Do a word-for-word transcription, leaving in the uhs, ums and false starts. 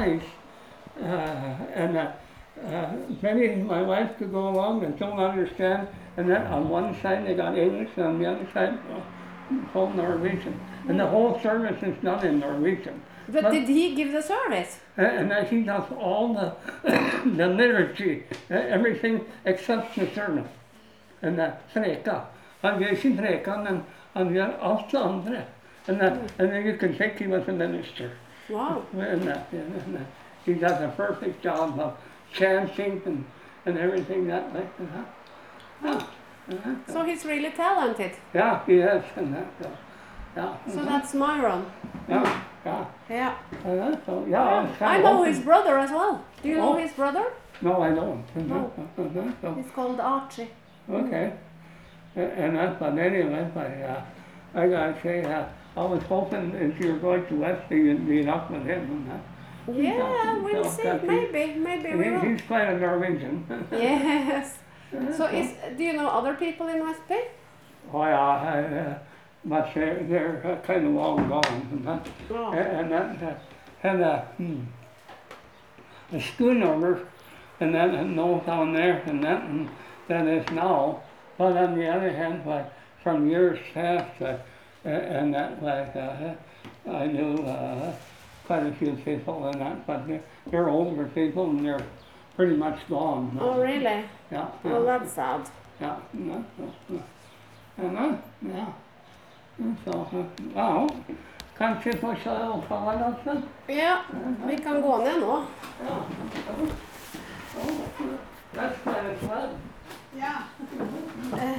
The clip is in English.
nice. Uh, and uh, uh, maybe my wife could go along and don't understand, and then on one side they got English, and on the other side, uh, whole Norwegian. And the whole service is done in Norwegian. But, but did he give the service? And, and he does all the, the liturgy, everything except the sermon. And the preka. Han gjør ikke prekan, men han gjør alt det andre. And, that, and then you can think he was a minister. Wow. And, that, and that, he does a perfect job of chanting and, and everything that like that. Yeah. Yeah. So he's really talented. Yeah, he is. And that, so, yeah. So mm-hmm. That's Myron. Yeah, yeah. Yeah. Uh, so, yeah, yeah. I know his brother as well. Do you know oh. his brother? No, I don't. No. Uh-huh. So, he's called Archie. Okay. And that's, but anyway, but, uh, I gotta say, uh, I was hoping if you were going to Wesley, you'd meet up with him and that. Yeah, we'll see. Maybe, maybe we will. He's quite a Norwegian. Yes. So, is do you know other people in Westby? Oh yeah, I, uh, but they're, they're uh, kind of long gone. And that, oh. and that, uh, and uh, hmm, the schoonover, and then and no down there, and that, and that is now. But on the other hand, like from years past, uh, and that, like uh, I knew uh, quite a few people and that, but they're, they're older people and they're pretty much gone. Oh, really? Yeah. Well, that's sad. Yeah. Yeah. And uh, yeah. Så, ja, kanskje få se opp av det. Ja, vi kan gå ned nå. Ja. That's kind of fun. Ja.